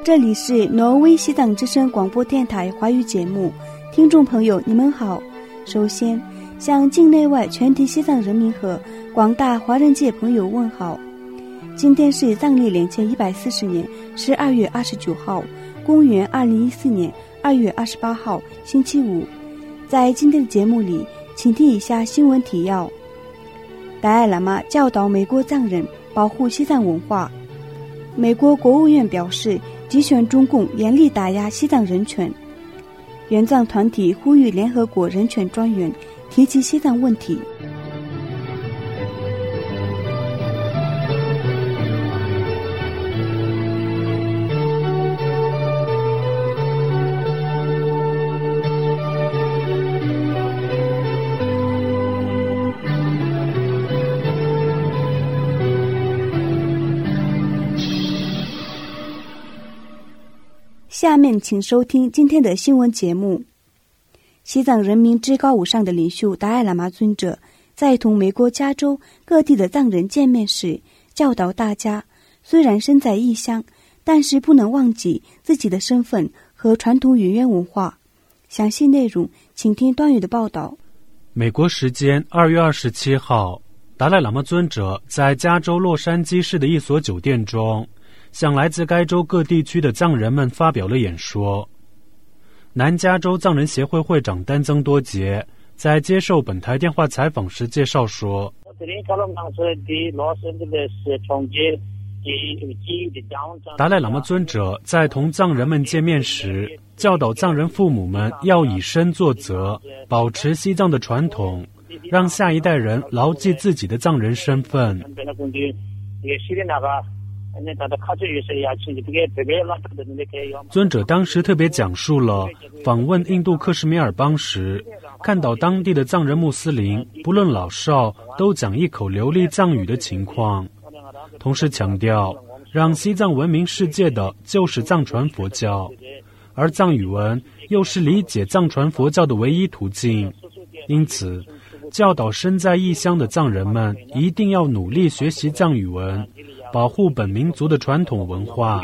这里是挪威西藏之声广播电台华语节目，听众朋友你们好。首先向境内外全体西藏人民和广大华人界朋友问好。今天是藏历2140年12月29号，公元2014年2月28号，星期五。在今天的节目里，请听以下新闻提要：达赖喇嘛教导美国藏人保护西藏文化。美国国务院表示，集权中共严厉打压西藏人权。援藏团体呼吁联合国人权专员提起西藏问题。下面请收听今天的新闻节目。西藏人民至高无上的领袖达赖喇嘛尊者在同美国加州各地的藏人见面时教导大家，虽然身在异乡，但是不能忘记自己的身份和传统语言文化。详细内容请听段宇的报道。 美国时间2月27号，达赖喇嘛尊者在加州洛杉矶市的一所酒店中向来自该州各地区的藏人们发表了演说。南加州藏人协会会长丹增多杰在接受本台电话采访时介绍说，达赖喇嘛尊者在同藏人们见面时教导藏人父母们要以身作则，保持西藏的传统，让下一代人牢记自己的藏人身份。尊者当时特别讲述了访问印度克什米尔邦时，看到当地的藏人穆斯林不论老少都讲一口流利藏语的情况，同时强调让西藏闻名世界的就是藏传佛教，而藏语文又是理解藏传佛教的唯一途径。因此教导身在异乡的藏人们一定要努力学习藏语文，保护本民族的传统文化。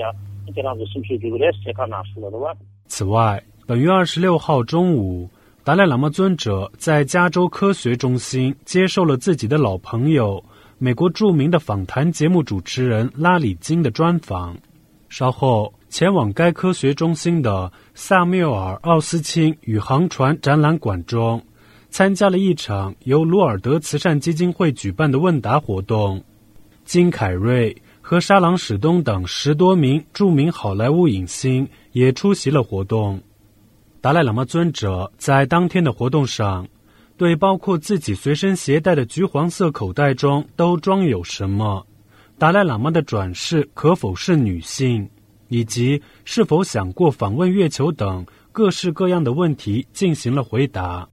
此外，本月26号中午，达赖喇嘛尊者在加州科学中心接受了自己的老朋友美国著名的访谈节目主持人拉里金的专访。稍后前往该科学中心的萨缪尔·奥斯汀宇航船展览馆中，参加了一场由鲁尔德慈善基金会举办的问答活动。金凯瑞和沙朗史东等10多名著名好莱坞影星也出席了活动。达赖喇嘛尊者在当天的活动上，对包括自己随身携带的橘黄色口袋中都装有什么、达赖喇嘛的转世可否是女性，以及是否想过访问月球等各式各样的问题进行了回答。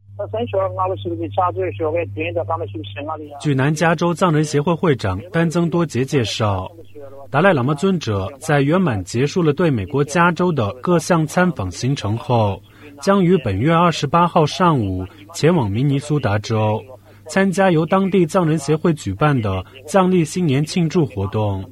据南加州藏人协会会长丹增多杰介绍，达赖喇嘛尊者在圆满结束了对美国加州的各项参访行程后，将于本月28号上午前往明尼苏达州，参加由当地藏人协会举办的藏历新年庆祝活动。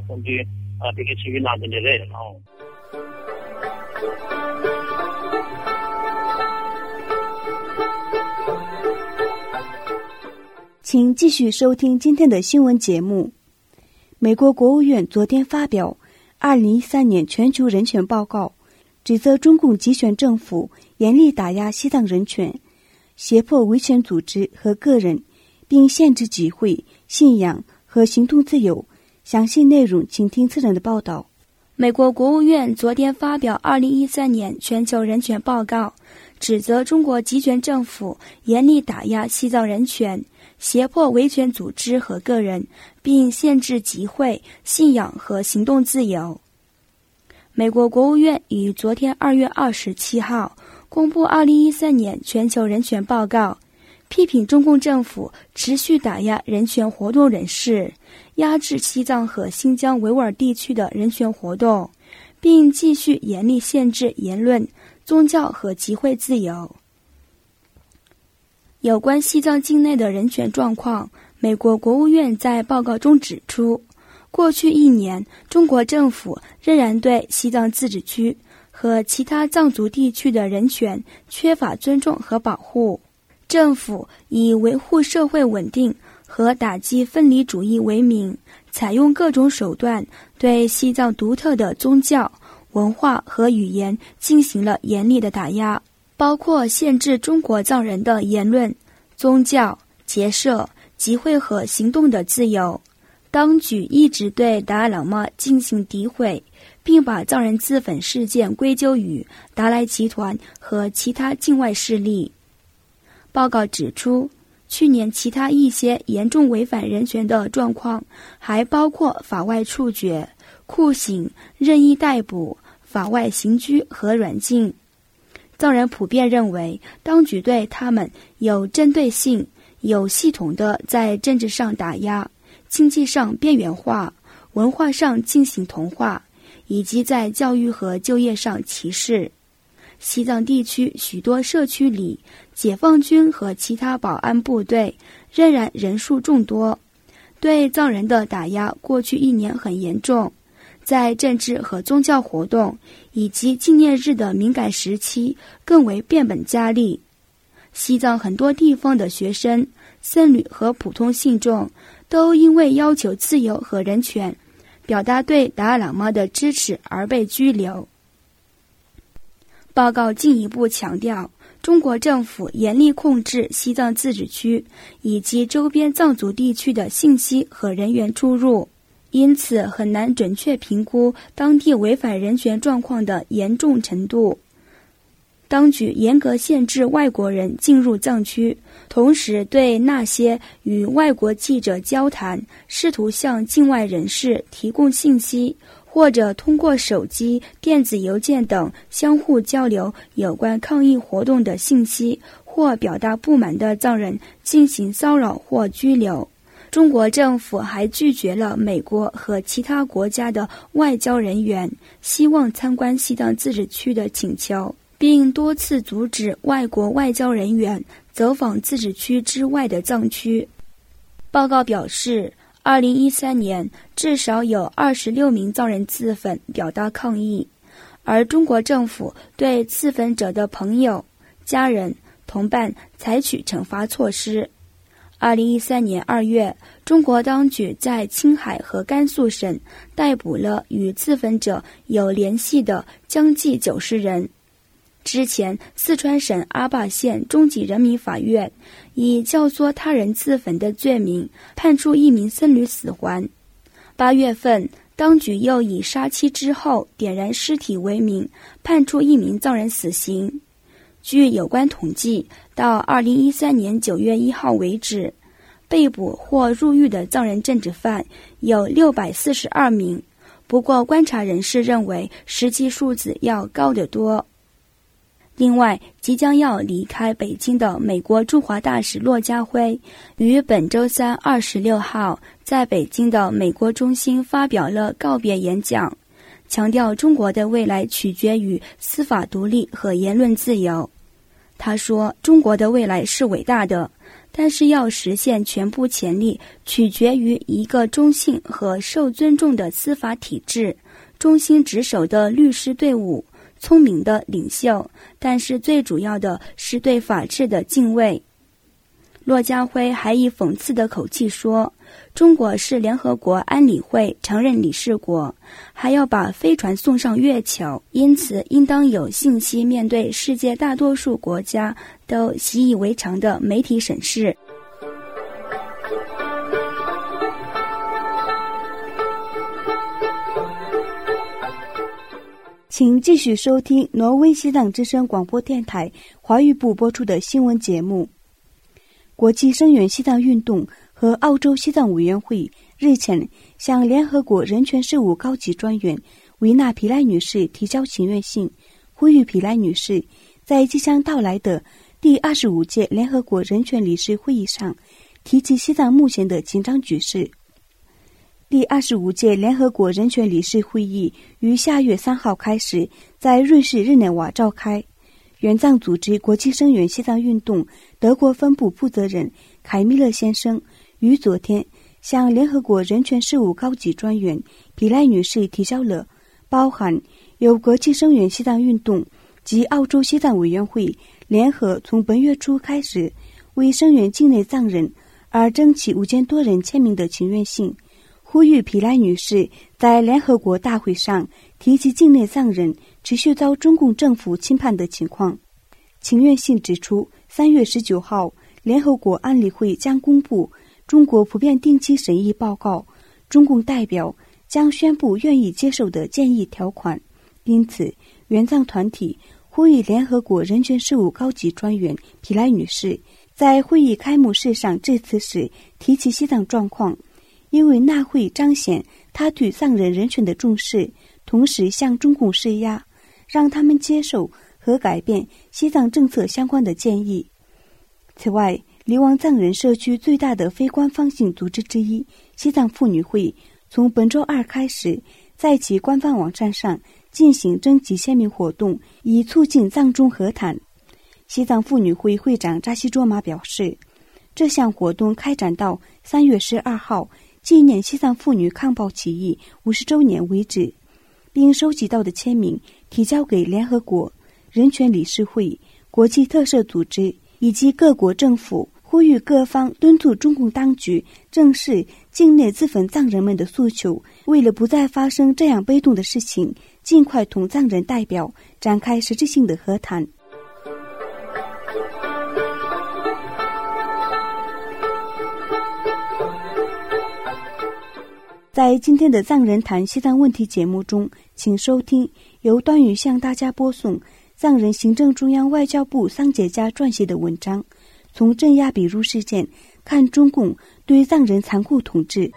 请继续收听今天的新闻节目。美国国务院昨天发表2013年全球人权报告，指责中共集权政府严厉打压西藏人权，胁迫维权组织和个人，并限制集会、信仰和行动自由。详细内容请听次人的报道。 美国国务院昨天发表2013年全球人权报告，指责中国集权政府严厉打压西藏人权，胁迫维权组织和个人，并限制集会、信仰和行动自由。美国国务院于昨天2月27号公布2013年全球人权报告，批评中共政府持续打压人权活动人士，压制西藏和新疆维吾尔地区的人权活动，并继续严厉限制言论、宗教和集会自由。有关西藏境内的人权状况，美国国务院在报告中指出， 过去1年，中国政府仍然对西藏自治区和其他藏族地区的人权缺乏尊重和保护。政府以维护社会稳定和打击分离主义为名，采用各种手段对西藏独特的宗教、文化和语言进行了严厉的打压，包括限制中国藏人的言论、宗教、结社、集会和行动的自由。当局一直对达赖喇嘛进行诋毁，并把藏人自焚事件归咎于达赖集团和其他境外势力。报告指出，去年其他一些严重违反人权的状况还包括法外处决、酷刑、任意逮捕、法外刑拘和软禁。藏人普遍认为，当局对他们有针对性、有系统的在政治上打压、经济上边缘化、文化上进行同化，以及在教育和就业上歧视。西藏地区许多社区里，解放军和其他保安部队仍然人数众多，对藏人的打压过去1年很严重，在政治和宗教活动以及纪念日的敏感时期更为变本加厉。西藏很多地方的学生、僧侣和普通信众都因为要求自由和人权，表达对达赖喇嘛的支持而被拘留。报告进一步强调，中国政府严厉控制西藏自治区以及周边藏族地区的信息和人员出入，因此很难准确评估当地违反人权状况的严重程度。当局严格限制外国人进入藏区，同时对那些与外国记者交谈、试图向境外人士提供信息，或者通过手机、电子邮件等相互交流有关抗议活动的信息或表达不满的藏人进行骚扰或拘留。中国政府还拒绝了美国和其他国家的外交人员希望参观西藏自治区的请求，并多次阻止外国外交人员走访自治区之外的藏区。报告表示，2013年至少有26名藏人自焚表达抗议，而中国政府对自焚者的朋友、家人、同伴采取惩罚措施。2013年2月，中国当局在青海和甘肃省逮捕了与自焚者有联系的将近90人。之前，四川省阿坝县中级人民法院以教唆他人自焚的罪名判处1名僧侣死缓。8月份，当局又以杀妻之后点燃尸体为名，判处1名藏人死刑。据有关统计，到2013年9月1号为止，被捕或入狱的藏人政治犯有642名，不过观察人士认为实际数字要高得多。另外，即将要离开北京的美国驻华大使骆家辉于本周三26号在北京的美国中心发表了告别演讲，强调中国的未来取决于司法独立和言论自由。他说，中国的未来是伟大的，但是要实现全部潜力取决于一个中性和受尊重的司法体制、忠心职守的律师队伍、聪明的领袖，但是最主要的是对法治的敬畏。骆家辉还以讽刺的口气说，中国是联合国安理会常任理事国，还要把飞船送上月球，因此应当有信息面对世界大多数国家都习以为常的媒体审视。 请继续收听挪威西藏之声广播电台华语部播出的新闻节目。国际声援西藏运动和澳洲西藏委员会日前向联合国人权事务高级专员维纳皮莱女士提交请愿信，呼吁皮莱女士在即将到来的第25届联合国人权理事会议上提起西藏目前的紧张局势。第25届联合国人权理事会议于下月3号开始在瑞士日内瓦召开。援藏组织国际声援西藏运动德国分部负责人凯米勒先生于昨天向联合国人权事务高级专员皮莱女士提交了包含由国际声援西藏运动及澳洲西藏委员会联合从本月初开始为声援境内藏人而征集5000多人签名的请愿信，呼吁皮莱女士在联合国大会上提及境内藏人持续遭中共政府侵犯的情况。请愿信指出，3月19号，联合国安理会将公布中国普遍定期审议报告，中共代表将宣布愿意接受的建议条款。因此，援藏团体呼吁联合国人权事务高级专员皮莱女士在会议开幕式上致辞时提起西藏状况，因为那会彰显他对藏人人权的重视，同时向中共施压，让他们接受和改变西藏政策相关的建议。此外，流亡藏人社区最大的非官方性组织之一西藏妇女会从本周2开始在其官方网站上进行征集签名活动，以促进藏中和谈。西藏妇女会会长扎西卓玛表示，这项活动开展到3月12号纪念西藏妇女抗暴起义50周年为止，并收集到的签名提交给联合国人权理事会、国际特赦组织以及各国政府，呼吁各方敦促中共当局正视境内自焚藏人们的诉求，为了不再发生这样悲痛的事情，尽快同藏人代表展开实质性的和谈。在今天的藏人谈西藏问题节目中，请收听由端宇向大家播送藏人行政中央外交部桑杰家撰写的文章，从镇压比如事件看中共对藏人残酷统治。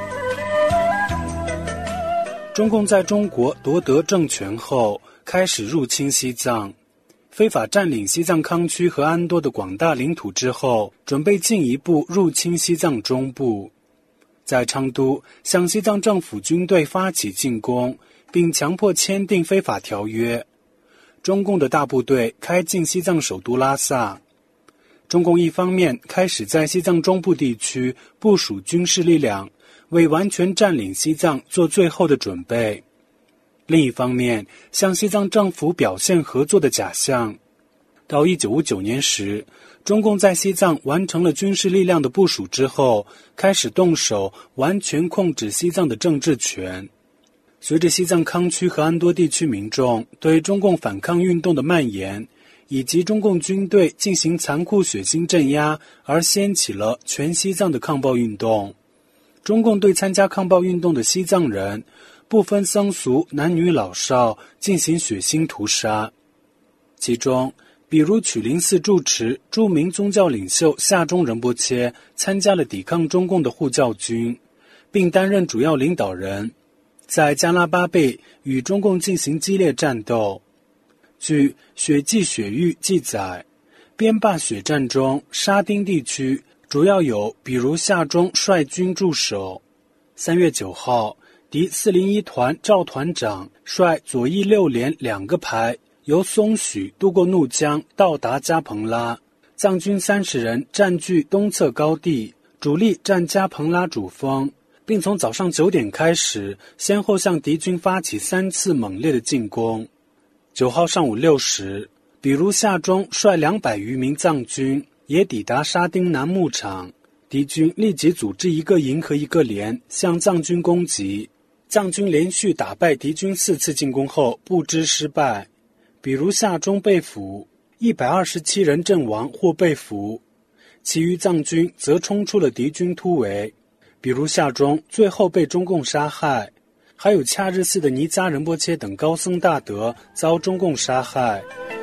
中共在中国夺得政权后，开始入侵西藏，非法占领西藏康区和安多的广大领土之后，准备进一步入侵西藏中部。在昌都向西藏政府军队发起进攻，并强迫签订非法条约。中共的大部队开进西藏首都拉萨。中共一方面开始在西藏中部地区部署军事力量，为完全占领西藏做最后的准备；另一方面向西藏政府表现合作的假象。到1959年时，中共在西藏完成了军事力量的部署之后，开始动手完全控制西藏的政治权。随着西藏康区和安多地区民众对中共反抗运动的蔓延，以及中共军队进行残酷血腥镇压，而掀起了全西藏的抗暴运动。中共对参加抗暴运动的西藏人，不分僧俗、男女老少，进行血腥屠杀。其中，比如曲林寺住持著名宗教领袖夏中仁波切参加了抵抗中共的护教军，并担任主要领导人，在加拉巴贝与中共进行激烈战斗。据《雪记雪域》记载，边坝血战中，沙丁地区主要有比如夏中率军驻守。3月9号，敌401团赵团长率左翼6连2个排，由松许渡过怒江，到达加蓬拉。藏军30人占据东侧高地，主力占加蓬拉主峰，并从早上9点开始，先后向敌军发起3次猛烈的进攻。9号上午6时，比如夏中率200余名藏军也抵达沙丁南牧场，敌军立即组织一个营和一个连向藏军攻击。藏军连续打败敌军4次进攻后不知失败，比如夏中被俘，127人阵亡或被俘，其余藏军则冲出了敌军突围，比如夏中最后被中共杀害，还有恰日寺的尼扎仁波切等高僧大德遭中共杀害。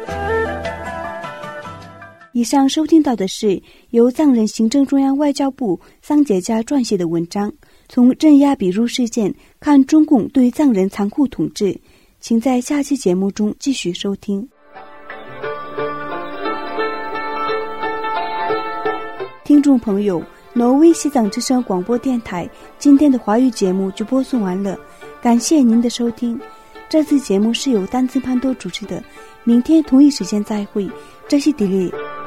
以上收听到的是由藏人行政中央外交部桑杰家撰写的文章，从镇压比如事件看中共对藏人残酷统治，请在下期节目中继续收听。听众朋友，挪威西藏之声广播电台今天的华语节目就播送完了，感谢您的收听。这次节目是由丹增潘多主持的，明天同一时间再会，这是迪丽。